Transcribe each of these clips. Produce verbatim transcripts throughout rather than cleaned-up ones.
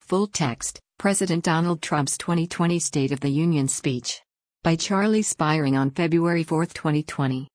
Full text, President Donald Trump's twenty twenty State of the Union Speech. By Charlie Spiring on February fourth, twenty twenty.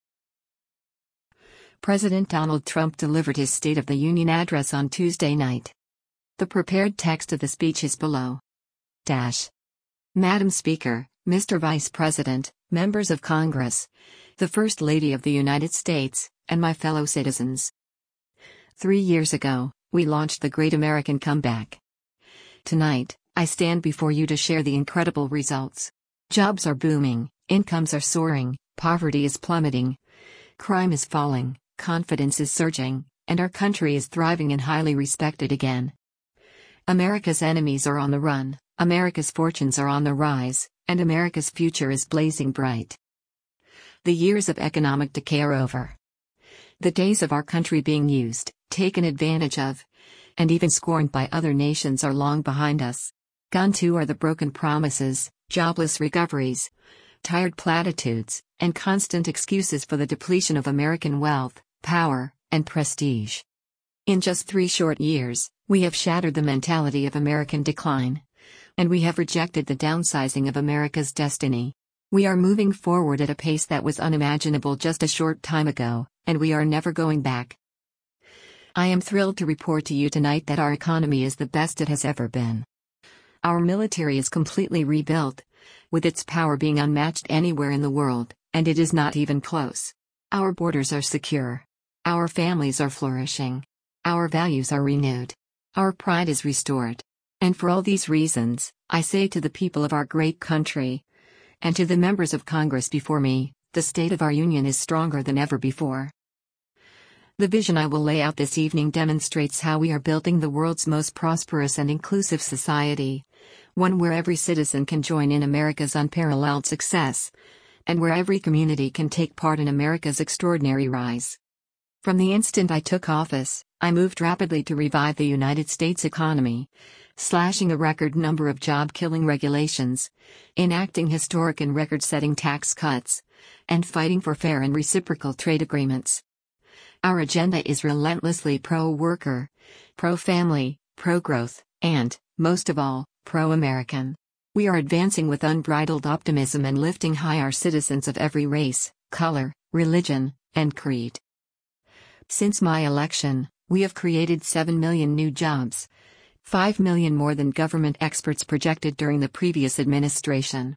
President Donald Trump delivered his State of the Union address on Tuesday night. The prepared text of the speech is below. Dash. Madam Speaker, Mister Vice President, members of Congress, the First Lady of the United States, and my fellow citizens. Three years ago, we launched the Great American Comeback. Tonight, I stand before you to share the incredible results. Jobs are booming, incomes are soaring, poverty is plummeting, crime is falling, confidence is surging, and our country is thriving and highly respected again. America's enemies are on the run, America's fortunes are on the rise, and America's future is blazing bright. The years of economic decay are over. The days of our country being used, taken advantage of, and even scorned by other nations are long behind us. Gone too are the broken promises, jobless recoveries, tired platitudes, and constant excuses for the depletion of American wealth, power, and prestige. In just three short years, we have shattered the mentality of American decline. And we have rejected the downsizing of America's destiny. We are moving forward at a pace that was unimaginable just a short time ago, and we are never going back. I am thrilled to report to you tonight that our economy is the best it has ever been. Our military is completely rebuilt, with its power being unmatched anywhere in the world, and it is not even close. Our borders are secure. Our families are flourishing. Our values are renewed. Our pride is restored. And for all these reasons, I say to the people of our great country, and to the members of Congress before me, the state of our union is stronger than ever before. The vision I will lay out this evening demonstrates how we are building the world's most prosperous and inclusive society, one where every citizen can join in America's unparalleled success, and where every community can take part in America's extraordinary rise. From the instant I took office, I moved rapidly to revive the United States economy, slashing a record number of job-killing regulations, enacting historic and record-setting tax cuts, and fighting for fair and reciprocal trade agreements. Our agenda is relentlessly pro-worker, pro-family, pro-growth, and, most of all, pro-American. We are advancing with unbridled optimism and lifting high our citizens of every race, color, religion, and creed. Since my election, we have created seven million new jobs, five million more than government experts projected during the previous administration.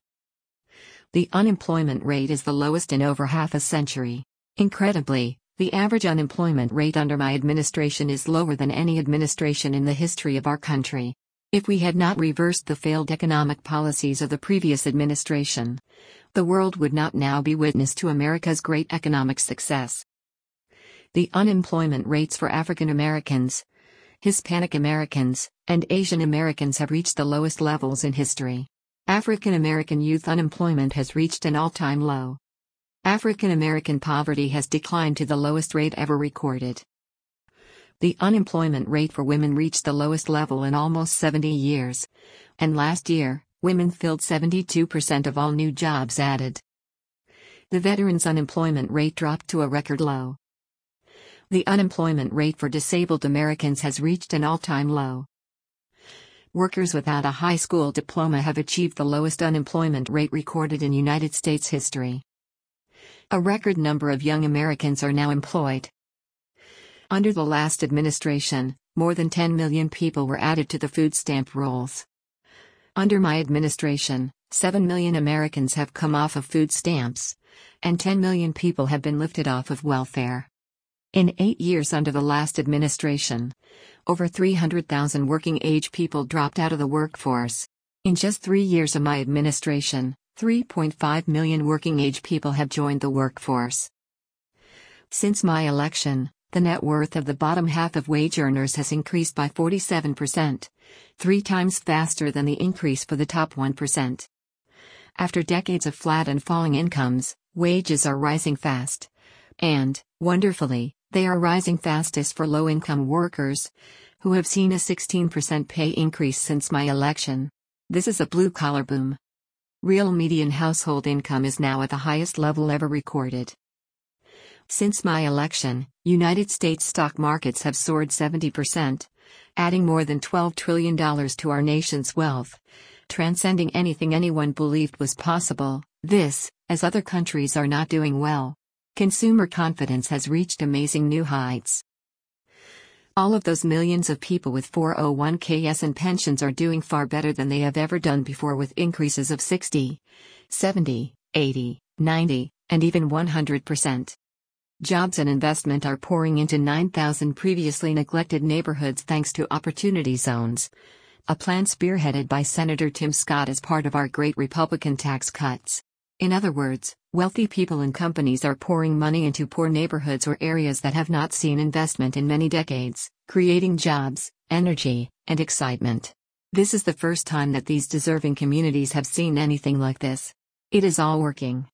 The unemployment rate is the lowest in over half a century. Incredibly, the average unemployment rate under my administration is lower than any administration in the history of our country. If we had not reversed the failed economic policies of the previous administration, the world would not now be witness to America's great economic success. The unemployment rates for African Americans, Hispanic Americans, and Asian Americans have reached the lowest levels in history. African American youth unemployment has reached an all-time low. African American poverty has declined to the lowest rate ever recorded. The unemployment rate for women reached the lowest level in almost seventy years, and last year, women filled seventy-two percent of all new jobs added. The veterans' unemployment rate dropped to a record low. The unemployment rate for disabled Americans has reached an all-time low. Workers without a high school diploma have achieved the lowest unemployment rate recorded in United States history. A record number of young Americans are now employed. Under the last administration, more than ten million people were added to the food stamp rolls. Under my administration, seven million Americans have come off of food stamps, and ten million people have been lifted off of welfare. In eight years under the last administration, over three hundred thousand working-age people dropped out of the workforce. In just three years of my administration, three point five million working-age people have joined the workforce. Since my election, the net worth of the bottom half of wage earners has increased by forty-seven percent, three times faster than the increase for the top one percent. After decades of flat and falling incomes, wages are rising fast. And, wonderfully, they are rising fastest for low-income workers, who have seen a sixteen percent pay increase since my election. This is a blue-collar boom. Real median household income is now at the highest level ever recorded. Since my election, United States stock markets have soared seventy percent, adding more than twelve trillion dollars to our nation's wealth, transcending anything anyone believed was possible. This, as other countries are not doing well. Consumer confidence has reached amazing new heights. All of those millions of people with four oh one k's and pensions are doing far better than they have ever done before, with increases of sixty, seventy, eighty, ninety, and even one hundred percent. Jobs and investment are pouring into nine thousand previously neglected neighborhoods thanks to Opportunity Zones, a plan spearheaded by Senator Tim Scott as part of our great Republican tax cuts. In other words, wealthy people and companies are pouring money into poor neighborhoods or areas that have not seen investment in many decades, creating jobs, energy, and excitement. This is the first time that these deserving communities have seen anything like this. It is all working.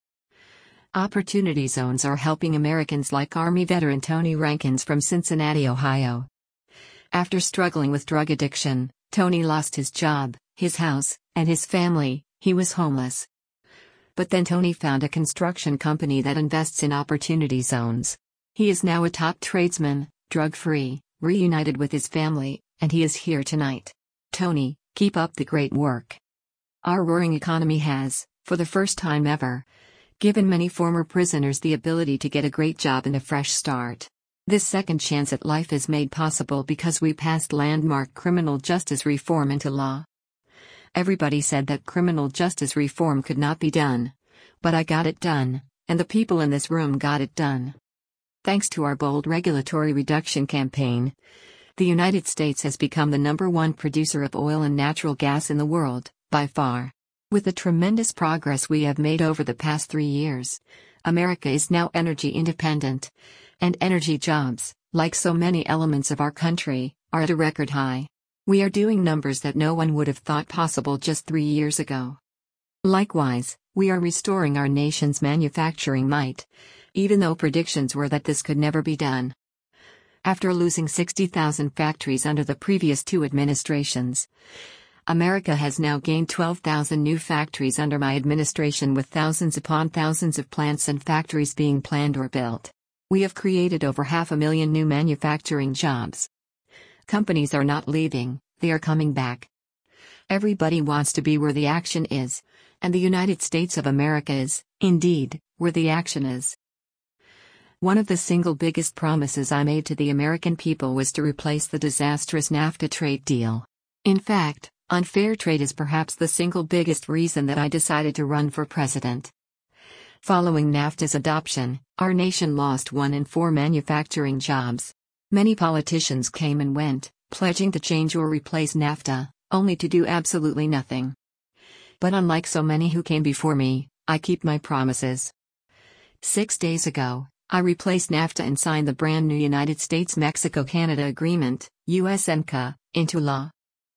Opportunity Zones are helping Americans like Army veteran Tony Rankins from Cincinnati, Ohio. After struggling with drug addiction, Tony lost his job, his house, and his family. He was homeless. But then Tony found a construction company that invests in Opportunity Zones. He is now a top tradesman, drug-free, reunited with his family, and he is here tonight. Tony, keep up the great work. Our roaring economy has, for the first time ever, given many former prisoners the ability to get a great job and a fresh start. This second chance at life is made possible because we passed landmark criminal justice reform into law. Everybody said that criminal justice reform could not be done. But I got it done, and the people in this room got it done. Thanks to our bold regulatory reduction campaign, the United States has become the number one producer of oil and natural gas in the world, by far. With the tremendous progress we have made over the past three years, America is now energy independent, and energy jobs, like so many elements of our country, are at a record high. We are doing numbers that no one would have thought possible just three years ago. Likewise, we are restoring our nation's manufacturing might, even though predictions were that this could never be done. After losing sixty thousand factories under the previous two administrations, America has now gained twelve thousand new factories under my administration, with thousands upon thousands of plants and factories being planned or built. We have created over half a million new manufacturing jobs. Companies are not leaving, they are coming back. Everybody wants to be where the action is, and the United States of America is, indeed, where the action is. One of the single biggest promises I made to the American people was to replace the disastrous NAFTA trade deal. In fact, unfair trade is perhaps the single biggest reason that I decided to run for president. Following NAFTA's adoption, our nation lost one in four manufacturing jobs. Many politicians came and went, pledging to change or replace NAFTA, only to do absolutely nothing. But unlike so many who came before me, I keep my promises. Six days ago, I replaced NAFTA and signed the brand new United States-Mexico-Canada Agreement, USMCA, into law.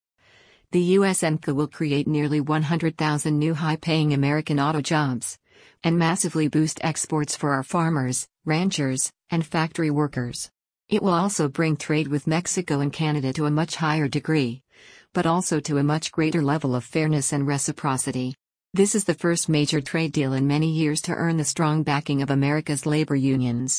The USMCA will create nearly one hundred thousand new high-paying American auto jobs, and massively boost exports for our farmers, ranchers, and factory workers. It will also bring trade with Mexico and Canada to a much higher degree, but also to a much greater level of fairness and reciprocity. This is the first major trade deal in many years to earn the strong backing of America's labor unions.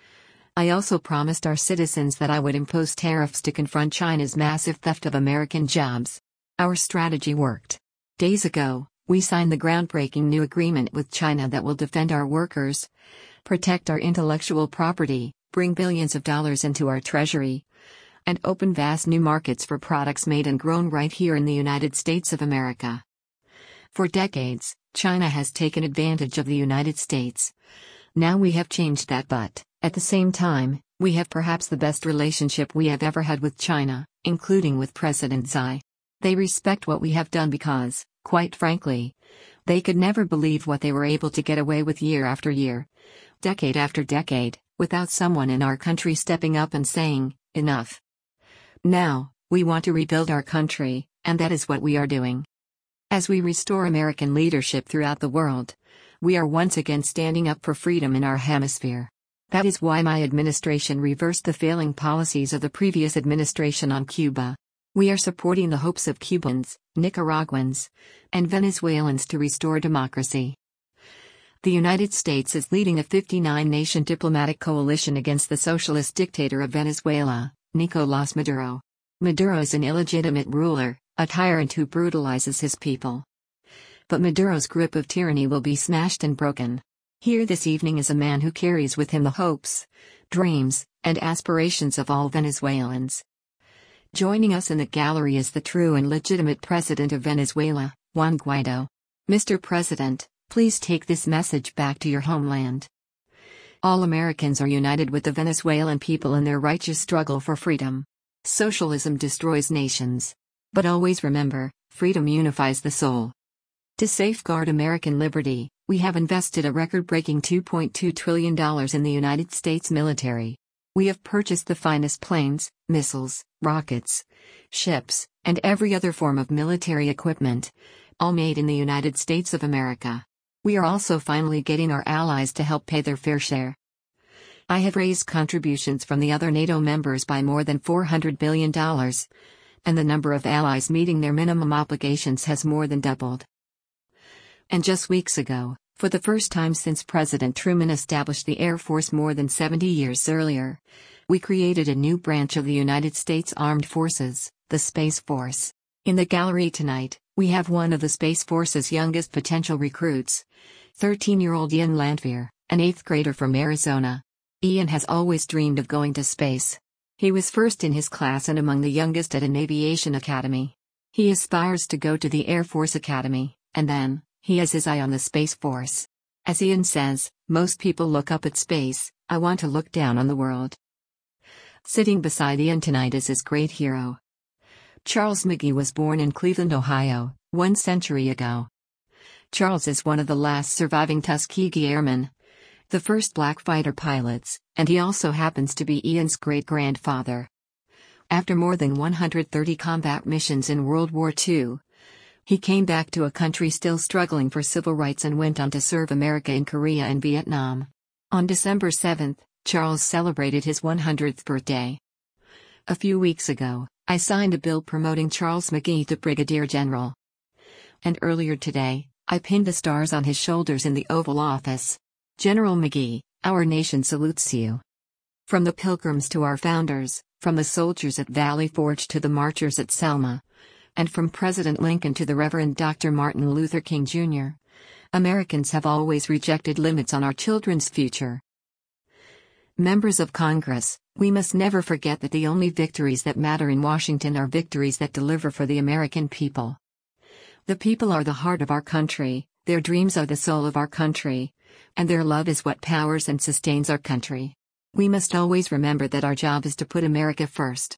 I also promised our citizens that I would impose tariffs to confront China's massive theft of American jobs. Our strategy worked. Days ago, we signed the groundbreaking new agreement with China that will defend our workers, protect our intellectual property, bring billions of dollars into our treasury, and open vast new markets for products made and grown right here in the United States of America. For decades, China has taken advantage of the United States. Now we have changed that, but, at the same time, we have perhaps the best relationship we have ever had with China, including with President Xi. They respect what we have done because, quite frankly, they could never believe what they were able to get away with year after year, decade after decade, without someone in our country stepping up and saying, enough. Now, we want to rebuild our country, and that is what we are doing. As we restore American leadership throughout the world, we are once again standing up for freedom in our hemisphere. That is why my administration reversed the failing policies of the previous administration on Cuba. We are supporting the hopes of Cubans, Nicaraguans, and Venezuelans to restore democracy. The United States is leading a fifty-nine nation diplomatic coalition against the socialist dictator of Venezuela, Nicolás Maduro. Maduro is an illegitimate ruler, a tyrant who brutalizes his people. But Maduro's grip of tyranny will be smashed and broken. Here this evening is a man who carries with him the hopes, dreams, and aspirations of all Venezuelans. Joining us in the gallery is the true and legitimate president of Venezuela, Juan Guaido. Mister President, please take this message back to your homeland. All Americans are united with the Venezuelan people in their righteous struggle for freedom. Socialism destroys nations. But always remember, freedom unifies the soul. To safeguard American liberty, we have invested a record-breaking two point two trillion dollars in the United States military. We have purchased the finest planes, missiles, rockets, ships, and every other form of military equipment, all made in the United States of America. We are also finally getting our allies to help pay their fair share. I have raised contributions from the other NATO members by more than four hundred billion dollars, and the number of allies meeting their minimum obligations has more than doubled. And just weeks ago, for the first time since President Truman established the Air Force more than seventy years earlier, we created a new branch of the United States Armed Forces, the Space Force. In the gallery tonight, we have one of the Space Force's youngest potential recruits, thirteen-year-old Ian Lanfear, an eighth grader from Arizona. Ian has always dreamed of going to space. He was first in his class and among the youngest at an aviation academy. He aspires to go to the Air Force Academy, and then, he has his eye on the Space Force. As Ian says, most people look up at space, I want to look down on the world. Sitting beside Ian tonight is his great hero. Charles McGee was born in Cleveland, Ohio, one century ago. Charles is one of the last surviving Tuskegee Airmen, the first black fighter pilots, and he also happens to be Ian's great-grandfather. After more than one hundred thirty combat missions in World War Two, he came back to a country still struggling for civil rights and went on to serve America in Korea and Vietnam. On December seventh, Charles celebrated his one hundredth birthday. A few weeks ago, I signed a bill promoting Charles McGee to Brigadier General. And earlier today, I pinned the stars on his shoulders in the Oval Office. General McGee, our nation salutes you. From the Pilgrims to our founders, from the soldiers at Valley Forge to the marchers at Selma, and from President Lincoln to the Reverend Doctor Martin Luther King Junior, Americans have always rejected limits on our children's future. Members of Congress, we must never forget that the only victories that matter in Washington are victories that deliver for the American people. The people are the heart of our country, their dreams are the soul of our country, and their love is what powers and sustains our country. We must always remember that our job is to put America first.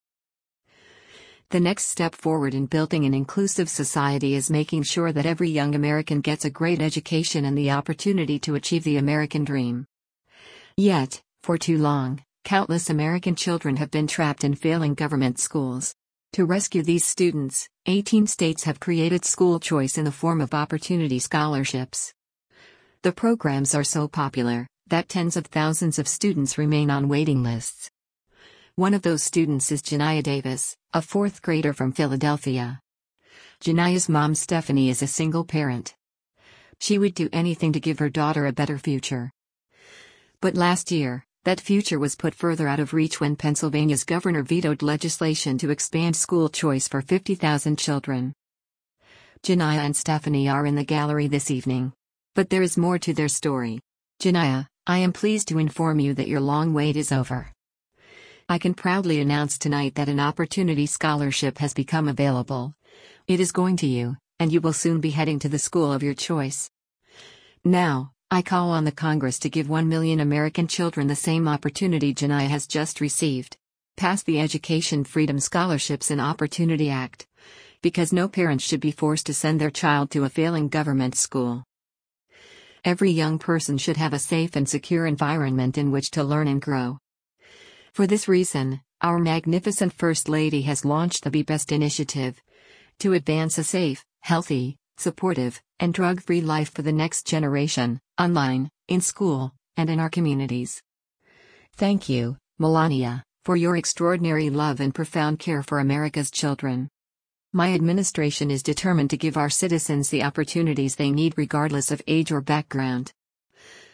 The next step forward in building an inclusive society is making sure that every young American gets a great education and the opportunity to achieve the American dream. Yet, for too long, countless American children have been trapped in failing government schools. To rescue these students, eighteen states have created school choice in the form of opportunity scholarships. The programs are so popular that tens of thousands of students remain on waiting lists. One of those students is Janiah Davis, a fourth grader from Philadelphia. Janiah's mom Stephanie is a single parent. She would do anything to give her daughter a better future. But last year, that future was put further out of reach when Pennsylvania's governor vetoed legislation to expand school choice for fifty thousand children. Janiah and Stephanie are in the gallery this evening. But there is more to their story. Janiah, I am pleased to inform you that your long wait is over. I can proudly announce tonight that an opportunity scholarship has become available. It is going to you, and you will soon be heading to the school of your choice. Now, I call on the Congress to give one million American children the same opportunity Janiah has just received. Pass the Education Freedom Scholarships and Opportunity Act, because no parent should be forced to send their child to a failing government school. Every young person should have a safe and secure environment in which to learn and grow. For this reason, our magnificent First Lady has launched the Be Best initiative to advance a safe, healthy, supportive, and drug-free life for the next generation, online, in school, and in our communities. Thank you, Melania, for your extraordinary love and profound care for America's children. My administration is determined to give our citizens the opportunities they need regardless of age or background.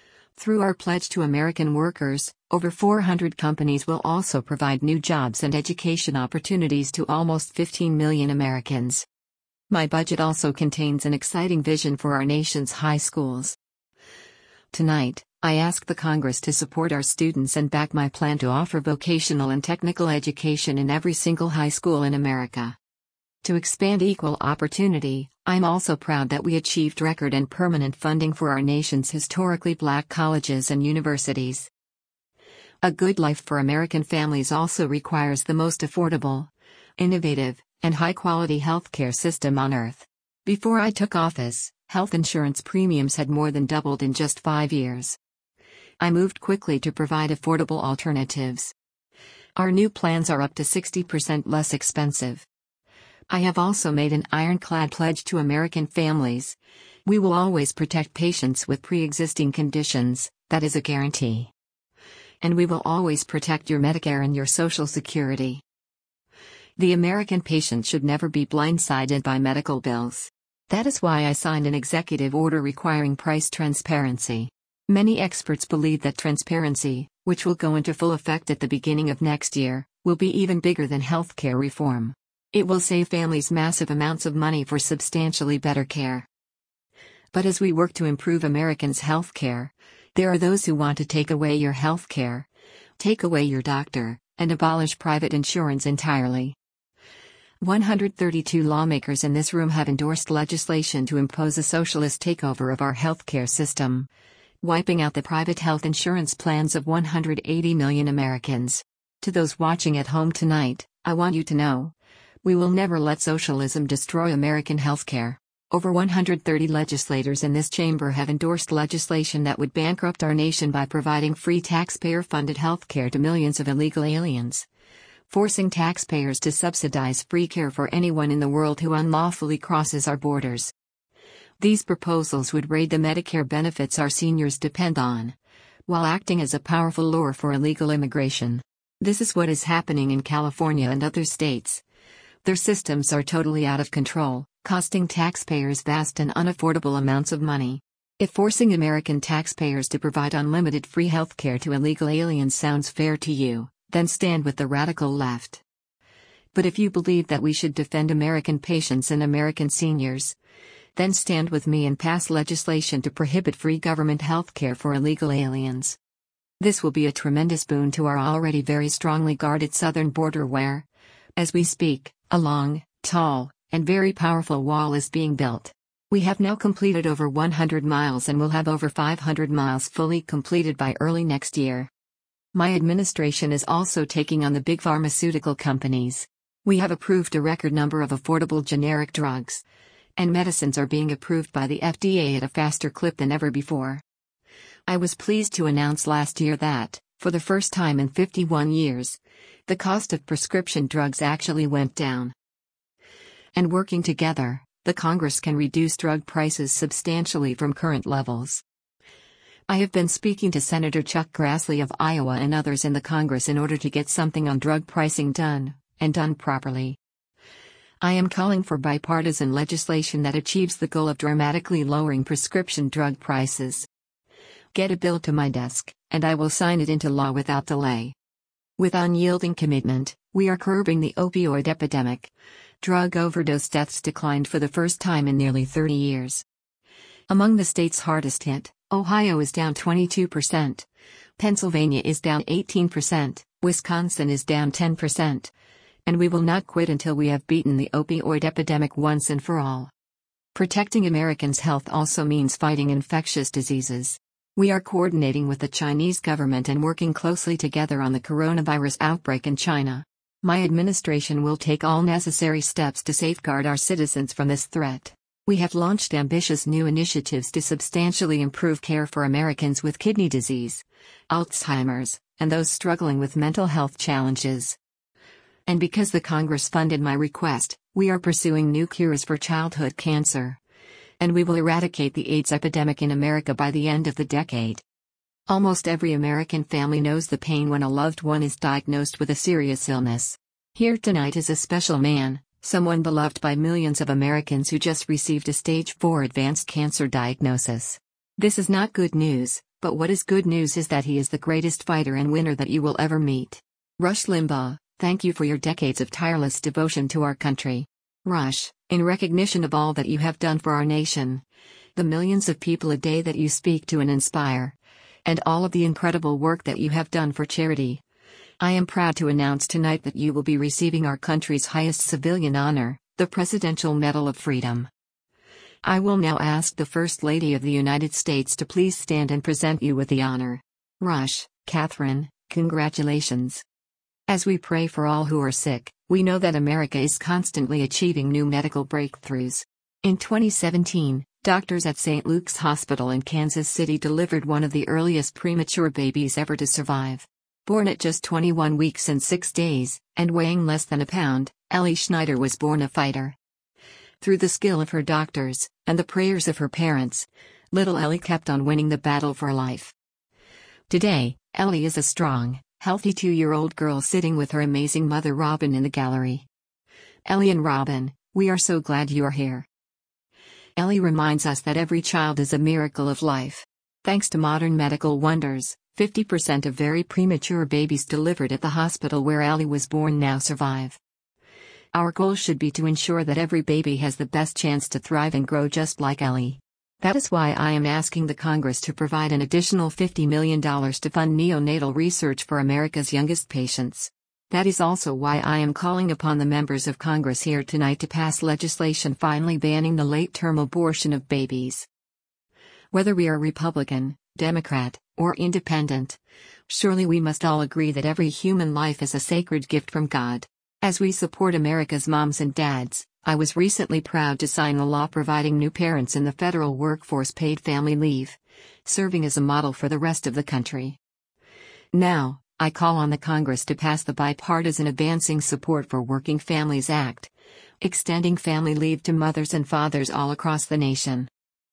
Through our pledge to American workers, over four hundred companies will also provide new jobs and education opportunities to almost fifteen million Americans. My budget also contains an exciting vision for our nation's high schools. Tonight, I ask the Congress to support our students and back my plan to offer vocational and technical education in every single high school in America. To expand equal opportunity, I'm also proud that we achieved record and permanent funding for our nation's historically black colleges and universities. A good life for American families also requires the most affordable, innovative, and high-quality healthcare system on earth. Before I took office, health insurance premiums had more than doubled in just five years. I moved quickly to provide affordable alternatives. Our new plans are up to sixty percent less expensive. I have also made an ironclad pledge to American families. We will always protect patients with pre-existing conditions, that is a guarantee. And we will always protect your Medicare and your Social Security. The American patient should never be blindsided by medical bills. That is why I signed an executive order requiring price transparency. Many experts believe that transparency, which will go into full effect at the beginning of next year, will be even bigger than healthcare reform. It will save families massive amounts of money for substantially better care. But as we work to improve Americans' health care, there are those who want to take away your health care, take away your doctor, and abolish private insurance entirely. one hundred thirty-two lawmakers in this room have endorsed legislation to impose a socialist takeover of our healthcare system, wiping out the private health insurance plans of one hundred eighty million Americans. To those watching at home tonight, I want you to know, we will never let socialism destroy American healthcare. Over one hundred thirty legislators in this chamber have endorsed legislation that would bankrupt our nation by providing free taxpayer-funded healthcare to millions of illegal aliens, forcing taxpayers to subsidize free care for anyone in the world who unlawfully crosses our borders. These proposals would raid the Medicare benefits our seniors depend on, while acting as a powerful lure for illegal immigration. This is what is happening in California and other states. Their systems are totally out of control, costing taxpayers vast and unaffordable amounts of money. If forcing American taxpayers to provide unlimited free healthcare to illegal aliens sounds fair to you, then stand with the radical left. But if you believe that we should defend American patients and American seniors, then stand with me and pass legislation to prohibit free government healthcare for illegal aliens. This will be a tremendous boon to our already very strongly guarded southern border where, as we speak, a long, tall, and very powerful wall is being built. We have now completed over one hundred miles and will have over five hundred miles fully completed by early next year. My administration is also taking on the big pharmaceutical companies. We have approved a record number of affordable generic drugs, and medicines are being approved by the F D A at a faster clip than ever before. I was pleased to announce last year that, for the first time in fifty-one years, the cost of prescription drugs actually went down. And working together, the Congress can reduce drug prices substantially from current levels. I have been speaking to Senator Chuck Grassley of Iowa and others in the Congress in order to get something on drug pricing done, and done properly. I am calling for bipartisan legislation that achieves the goal of dramatically lowering prescription drug prices. Get a bill to my desk, and I will sign it into law without delay. With unyielding commitment, we are curbing the opioid epidemic. Drug overdose deaths declined for the first time in nearly thirty years. Among the states hardest hit, Ohio is down twenty-two percent, Pennsylvania is down eighteen percent, Wisconsin is down ten percent. And we will not quit until we have beaten the opioid epidemic once and for all. Protecting Americans' health also means fighting infectious diseases. We are coordinating with the Chinese government and working closely together on the coronavirus outbreak in China. My administration will take all necessary steps to safeguard our citizens from this threat. We have launched ambitious new initiatives to substantially improve care for Americans with kidney disease, Alzheimer's, and those struggling with mental health challenges. And because the Congress funded my request, we are pursuing new cures for childhood cancer. And we will eradicate the AIDS epidemic in America by the end of the decade. Almost every American family knows the pain when a loved one is diagnosed with a serious illness. Here tonight is a special man, someone beloved by millions of Americans who just received a stage four advanced cancer diagnosis. This is not good news, But what is good news is that he is the greatest fighter and winner that you will ever meet. Rush Limbaugh, thank you for your decades of tireless devotion to our country. Rush, in recognition of all that you have done for our nation, the millions of people a day that you speak to and inspire, and all of the incredible work that you have done for charity, I am proud to announce tonight that you will be receiving our country's highest civilian honor, the Presidential Medal of Freedom. I will now ask the First Lady of the United States to please stand and present you with the honor. Rush, Catherine, congratulations. As we pray for all who are sick, we know that America is constantly achieving new medical breakthroughs. In twenty seventeen, doctors at Saint Luke's Hospital in Kansas City delivered one of the earliest premature babies ever to survive. Born at just twenty-one weeks and six days, and weighing less than a pound, Ellie Schneider was born a fighter. Through the skill of her doctors, and the prayers of her parents, little Ellie kept on winning the battle for life. Today, Ellie is a strong, healthy two-year-old girl sitting with her amazing mother Robin in the gallery. Ellie and Robin, we are so glad you are here. Ellie reminds us that every child is a miracle of life. Thanks to modern medical wonders, fifty percent of very premature babies delivered at the hospital where Ellie was born now survive. Our goal should be to ensure that every baby has the best chance to thrive and grow just like Ellie. That is why I am asking the Congress to provide an additional fifty million dollars to fund neonatal research for America's youngest patients. That is also why I am calling upon the members of Congress here tonight to pass legislation finally banning the late-term abortion of babies. Whether we are Republican, Democrat, or Independent, surely we must all agree that every human life is a sacred gift from God. As we support America's moms and dads, I was recently proud to sign a law providing new parents in the federal workforce paid family leave, serving as a model for the rest of the country. Now, I call on the Congress to pass the Bipartisan Advancing Support for Working Families Act, extending family leave to mothers and fathers all across the nation.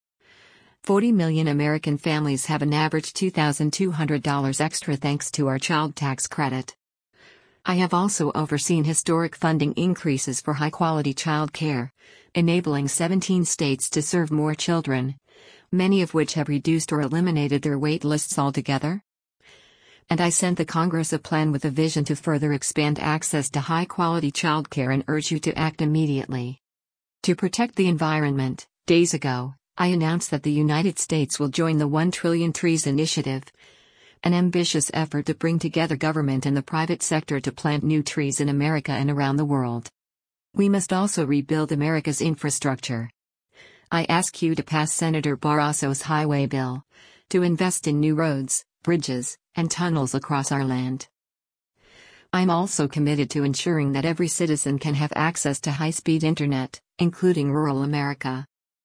forty million American families have an average two thousand two hundred dollars extra thanks to our child tax credit. I have also overseen historic funding increases for high-quality child care, enabling seventeen states to serve more children, many of which have reduced or eliminated their wait lists altogether. And I sent the Congress a plan with a vision to further expand access to high-quality child care and urge you to act immediately. To protect the environment, days ago, I announced that the United States will join the one trillion Trees Initiative, an ambitious effort to bring together government and the private sector to plant new trees in America and around the world. We must also rebuild America's infrastructure. I ask you to pass Senator Barraso's highway bill, to invest in new roads, bridges, and tunnels across our land. I'm also committed to ensuring that every citizen can have access to high-speed internet, including rural America.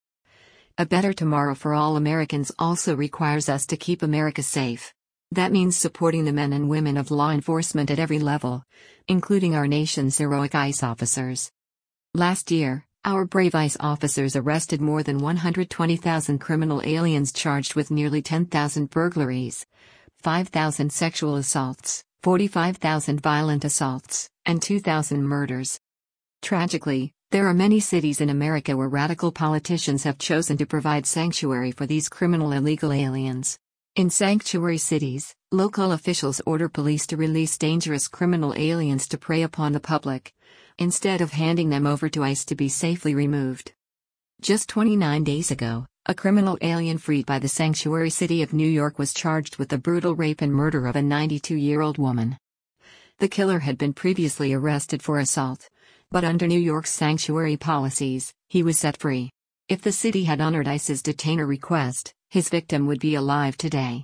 A better tomorrow for all Americans also requires us to keep America safe. That means supporting the men and women of law enforcement at every level, including our nation's heroic ICE officers. Last year, our brave ICE officers arrested more than one hundred twenty thousand criminal aliens charged with nearly ten thousand burglaries, five thousand sexual assaults, forty-five thousand violent assaults, and two thousand murders. Tragically, there are many cities in America where radical politicians have chosen to provide sanctuary for these criminal illegal aliens. In sanctuary cities, local officials order police to release dangerous criminal aliens to prey upon the public, instead of handing them over to ICE to be safely removed. Just twenty-nine days ago, a criminal alien freed by the sanctuary city of New York was charged with the brutal rape and murder of a ninety-two-year-old woman. The killer had been previously arrested for assault, but under New York's sanctuary policies, he was set free. If the city had honored ICE's detainer request, his victim would be alive today.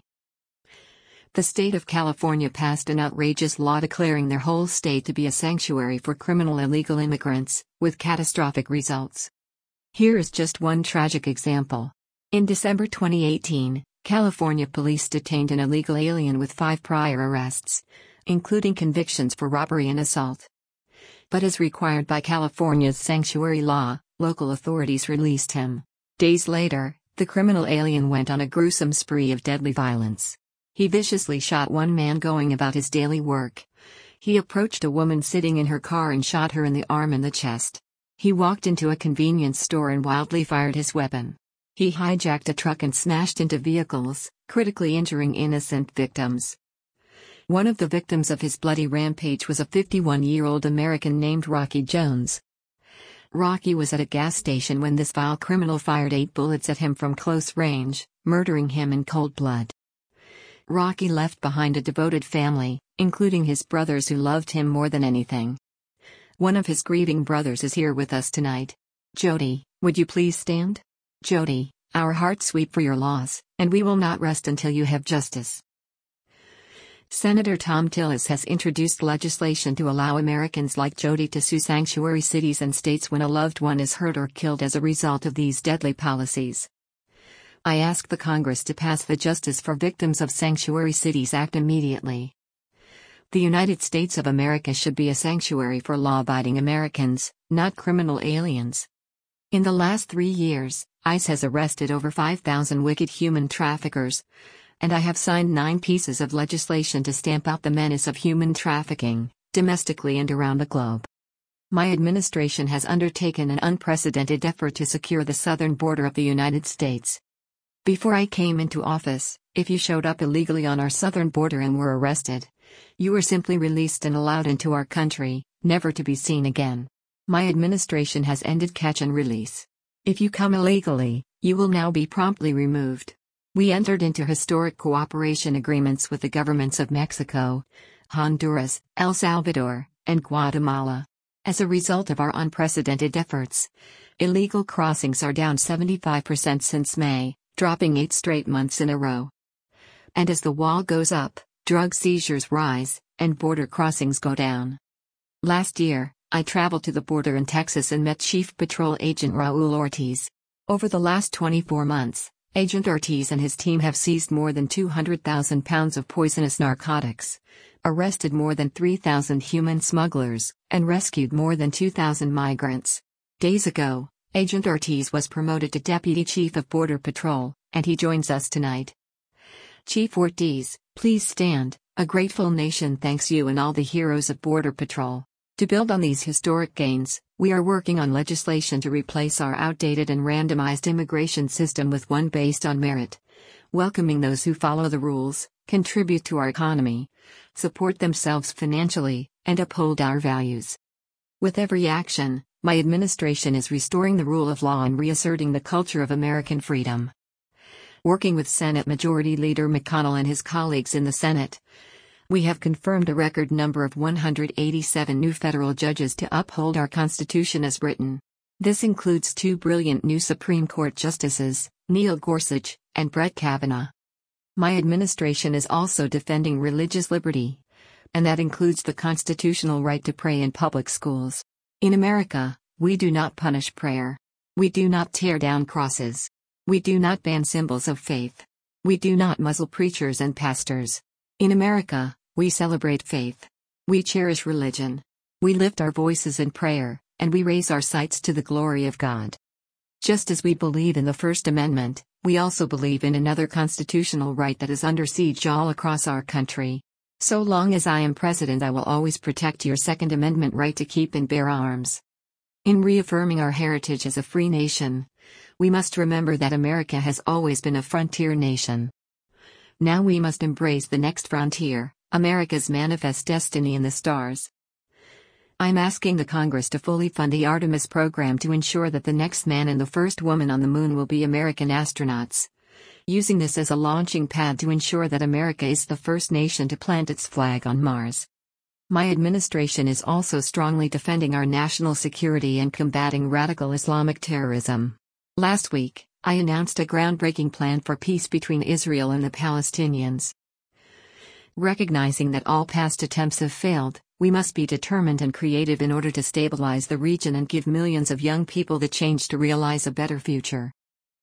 The state of California passed an outrageous law declaring their whole state to be a sanctuary for criminal illegal immigrants, with catastrophic results. Here is just one tragic example. In December twenty eighteen, California police detained an illegal alien with five prior arrests, including convictions for robbery and assault. But as required by California's sanctuary law, local authorities released him. Days later, the criminal alien went on a gruesome spree of deadly violence. He viciously shot one man going about his daily work. He approached a woman sitting in her car and shot her in the arm and the chest. He walked into a convenience store and wildly fired his weapon. He hijacked a truck and smashed into vehicles, critically injuring innocent victims. One of the victims of his bloody rampage was a fifty-one-year-old American named Rocky Jones. Rocky was at a gas station when this vile criminal fired eight bullets at him from close range, murdering him in cold blood. Rocky left behind a devoted family, including his brothers who loved him more than anything. One of his grieving brothers is here with us tonight. Jody, would you please stand? Jody, our hearts weep for your loss, and we will not rest until you have justice. Senator Thom Tillis has introduced legislation to allow Americans like Jody to sue sanctuary cities and states when a loved one is hurt or killed as a result of these deadly policies. I ask the Congress to pass the Justice for Victims of Sanctuary Cities Act immediately. The United States of America should be a sanctuary for law-abiding Americans, not criminal aliens. In the last three years, ICE has arrested over five thousand wicked human traffickers, and I have signed nine pieces of legislation to stamp out the menace of human trafficking, domestically and around the globe. My administration has undertaken an unprecedented effort to secure the southern border of the United States. Before I came into office, if you showed up illegally on our southern border and were arrested, you were simply released and allowed into our country, never to be seen again. My administration has ended catch and release. If you come illegally, you will now be promptly removed. We entered into historic cooperation agreements with the governments of Mexico, Honduras, El Salvador, and Guatemala. As a result of our unprecedented efforts, illegal crossings are down seventy-five percent since May, dropping eight straight months in a row. And as the wall goes up, drug seizures rise, and border crossings go down. Last year, I traveled to the border in Texas and met Chief Patrol Agent Raul Ortiz. Over the last twenty-four months, Agent Ortiz and his team have seized more than two hundred thousand pounds of poisonous narcotics, arrested more than three thousand human smugglers, and rescued more than two thousand migrants. Days ago, Agent Ortiz was promoted to Deputy Chief of Border Patrol, and he joins us tonight. Chief Ortiz, please stand. A grateful nation thanks you and all the heroes of Border Patrol. To build on these historic gains, we are working on legislation to replace our outdated and randomized immigration system with one based on merit, welcoming those who follow the rules, contribute to our economy, support themselves financially, and uphold our values. With every action, my administration is restoring the rule of law and reasserting the culture of American freedom. Working with Senate Majority Leader McConnell and his colleagues in the Senate, we have confirmed a record number of one hundred eighty-seven new federal judges to uphold our Constitution as written. This includes two brilliant new Supreme Court justices, Neil Gorsuch and Brett Kavanaugh. My administration is also defending religious liberty, and that includes the constitutional right to pray in public schools. In America, we do not punish prayer. We do not tear down crosses. We do not ban symbols of faith. We do not muzzle preachers and pastors. In America, we celebrate faith. We cherish religion. We lift our voices in prayer, and we raise our sights to the glory of God. Just as we believe in the First Amendment, we also believe in another constitutional right that is under siege all across our country. So long as I am president, I will always protect your Second Amendment right to keep and bear arms. In reaffirming our heritage as a free nation, we must remember that America has always been a frontier nation. Now we must embrace the next frontier, America's manifest destiny in the stars. I'm asking the Congress to fully fund the Artemis program to ensure that the next man and the first woman on the moon will be American astronauts, using this as a launching pad to ensure that America is the first nation to plant its flag on Mars. My administration is also strongly defending our national security and combating radical Islamic terrorism. Last week, I announced a groundbreaking plan for peace between Israel and the Palestinians. Recognizing that all past attempts have failed, we must be determined and creative in order to stabilize the region and give millions of young people the change to realize a better future.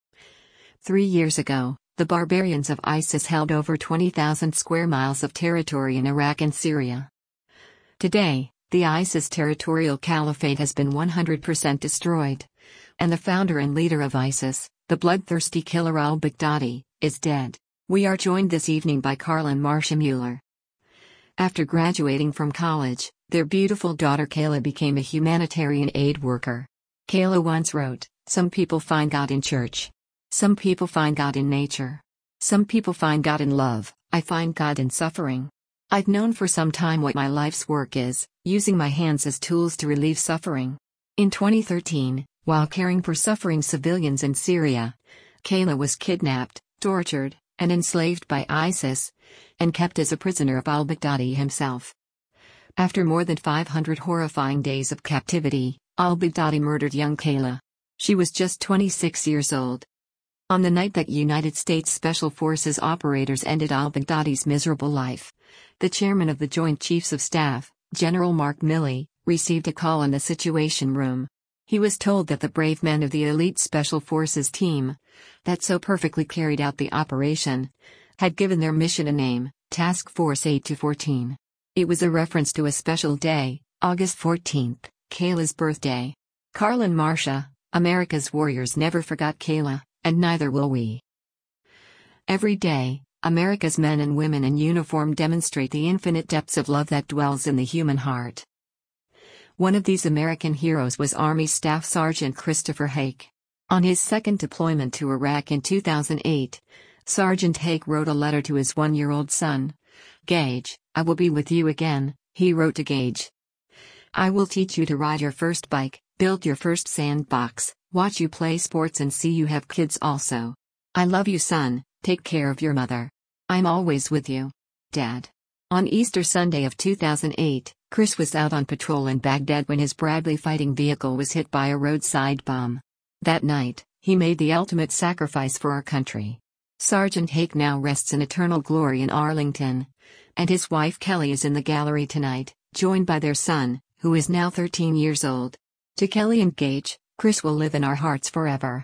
Three years ago, the barbarians of ISIS held over twenty thousand square miles of territory in Iraq and Syria. Today, the ISIS territorial caliphate has been one hundred percent destroyed, and the founder and leader of ISIS, the bloodthirsty killer al-Baghdadi, is dead. We are joined this evening by Carl and Marcia Mueller. After graduating from college, their beautiful daughter Kayla became a humanitarian aid worker. Kayla once wrote, "Some people find God in church. Some people find God in nature. Some people find God in love. I find God in suffering. I've known for some time what my life's work is, using my hands as tools to relieve suffering. In twenty thirteen, while caring for suffering civilians in Syria, Kayla was kidnapped, tortured, and enslaved by ISIS, and kept as a prisoner of al-Baghdadi himself. After more than five hundred horrifying days of captivity, al-Baghdadi murdered young Kayla. She was just twenty-six years old. On the night that United States Special Forces operators ended al-Baghdadi's miserable life, the chairman of the Joint Chiefs of Staff, General Mark Milley, received a call in the Situation Room. He was told that the brave men of the elite Special Forces team, that so perfectly carried out the operation, had given their mission a name, Task Force eight to fourteen. It was a reference to a special day, August fourteenth, Kayla's birthday. Carl and Marcia, America's warriors, never forgot Kayla, and neither will we. Every day, America's men and women in uniform demonstrate the infinite depths of love that dwells in the human heart. One of these American heroes was Army Staff Sergeant Christopher Hake. On his second deployment to Iraq in two thousand eight, Sergeant Hake wrote a letter to his one-year-old son. "Gage, I will be with you again," he wrote to Gage. "I will teach you to ride your first bike, build your first sandbox, watch you play sports and see you have kids also. I love you, son, take care of your mother. I'm always with you. Dad." On Easter Sunday of two thousand eight, Chris was out on patrol in Baghdad when his Bradley fighting vehicle was hit by a roadside bomb. That night, he made the ultimate sacrifice for our country. Sergeant Hake now rests in eternal glory in Arlington, and his wife Kelly is in the gallery tonight, joined by their son, who is now thirteen years old. To Kelly and Gage, Chris will live in our hearts forever.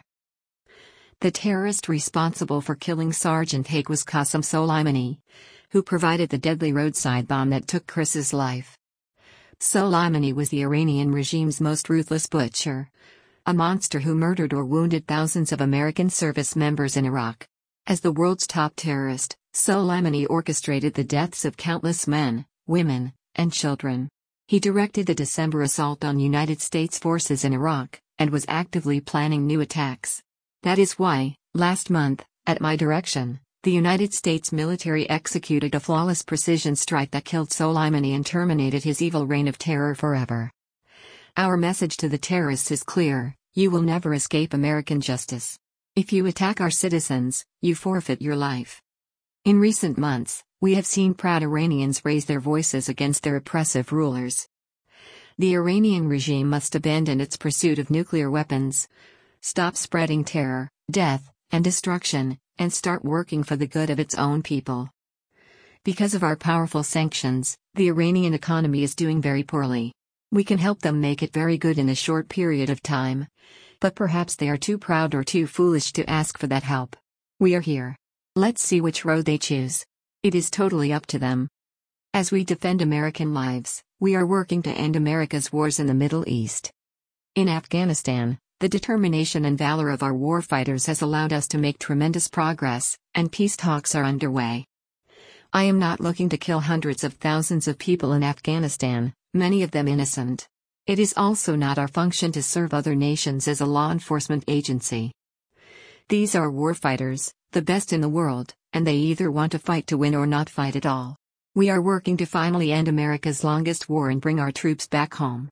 The terrorist responsible for killing Sergeant Hake was Qasem Soleimani, who provided the deadly roadside bomb that took Chris's life. Soleimani was the Iranian regime's most ruthless butcher, a monster who murdered or wounded thousands of American service members in Iraq. As the world's top terrorist, Soleimani orchestrated the deaths of countless men, women, and children. He directed the December assault on United States forces in Iraq, and was actively planning new attacks. That is why, last month, at my direction, the United States military executed a flawless precision strike that killed Soleimani and terminated his evil reign of terror forever. Our message to the terrorists is clear: you will never escape American justice. If you attack our citizens, you forfeit your life. In recent months, we have seen proud Iranians raise their voices against their oppressive rulers. The Iranian regime must abandon its pursuit of nuclear weapons, stop spreading terror, death, and destruction, and start working for the good of its own people. Because of our powerful sanctions, the Iranian economy is doing very poorly. We can help them make it very good in a short period of time, but perhaps they are too proud or too foolish to ask for that help. We are here. Let's see which road they choose. It is totally up to them. As we defend American lives, we are working to end America's wars in the Middle East. In Afghanistan, the determination and valor of our warfighters has allowed us to make tremendous progress, and peace talks are underway. I am not looking to kill hundreds of thousands of people in Afghanistan, many of them innocent. It is also not our function to serve other nations as a law enforcement agency. These are warfighters, the best in the world, and they either want to fight to win or not fight at all. We are working to finally end America's longest war and bring our troops back home.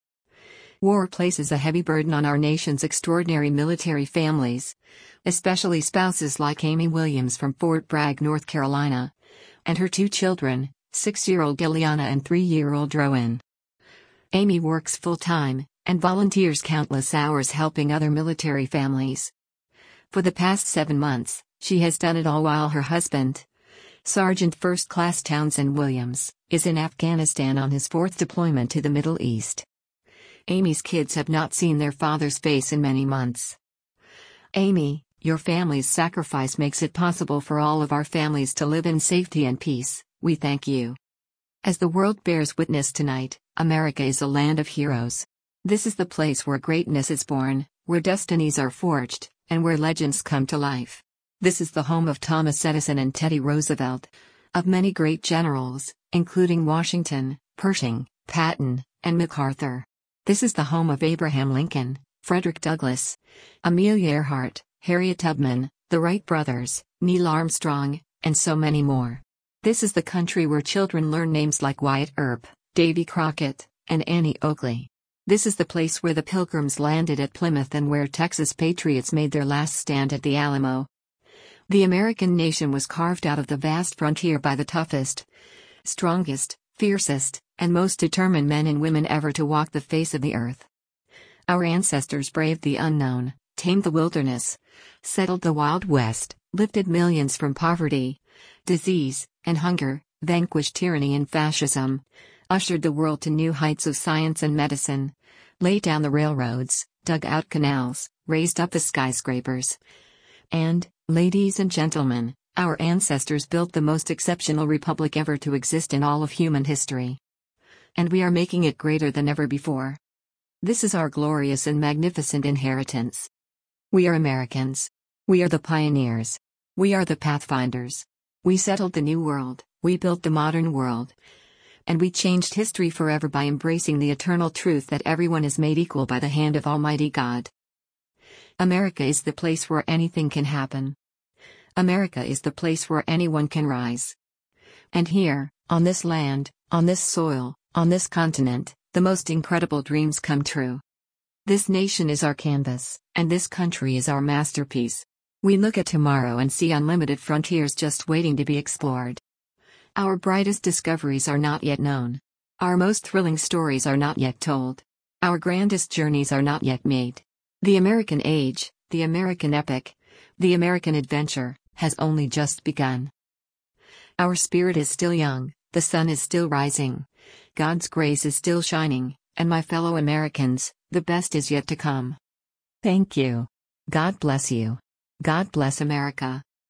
War places a heavy burden on our nation's extraordinary military families, especially spouses like Amy Williams from Fort Bragg, North Carolina, and her two children, six-year-old Ileana and three-year-old Rowan. Amy works full-time, and volunteers countless hours helping other military families. For the past seven months, she has done it all while her husband, Sergeant First Class Townsend Williams, is in Afghanistan on his fourth deployment to the Middle East. Amy's kids have not seen their father's face in many months. Amy, your family's sacrifice makes it possible for all of our families to live in safety and peace. We thank you. As the world bears witness tonight, America is a land of heroes. This is the place where greatness is born, where destinies are forged, and where legends come to life. This is the home of Thomas Edison and Teddy Roosevelt, of many great generals, including Washington, Pershing, Patton, and MacArthur. This is the home of Abraham Lincoln, Frederick Douglass, Amelia Earhart, Harriet Tubman, the Wright brothers, Neil Armstrong, and so many more. This is the country where children learn names like Wyatt Earp, Davy Crockett, and Annie Oakley. This is the place where the Pilgrims landed at Plymouth and where Texas patriots made their last stand at the Alamo. The American nation was carved out of the vast frontier by the toughest, strongest, fiercest, and most determined men and women ever to walk the face of the earth. Our ancestors braved the unknown, tamed the wilderness, settled the Wild West, lifted millions from poverty, disease, and hunger, vanquished tyranny and fascism, ushered the world to new heights of science and medicine, laid down the railroads, dug out canals, raised up the skyscrapers. And, ladies and gentlemen, our ancestors built the most exceptional republic ever to exist in all of human history. And we are making it greater than ever before. This is our glorious and magnificent inheritance. We are Americans. We are the pioneers. We are the pathfinders. We settled the new world, we built the modern world. And we changed history forever by embracing the eternal truth that everyone is made equal by the hand of Almighty God. America is the place where anything can happen. America is the place where anyone can rise. And here, on this land, on this soil, on this continent, the most incredible dreams come true. This nation is our canvas, and this country is our masterpiece. We look at tomorrow and see unlimited frontiers just waiting to be explored. Our brightest discoveries are not yet known. Our most thrilling stories are not yet told. Our grandest journeys are not yet made. The American age, the American epic, the American adventure, has only just begun. Our spirit is still young, the sun is still rising, God's grace is still shining, and my fellow Americans, the best is yet to come. Thank you. God bless you. God bless America.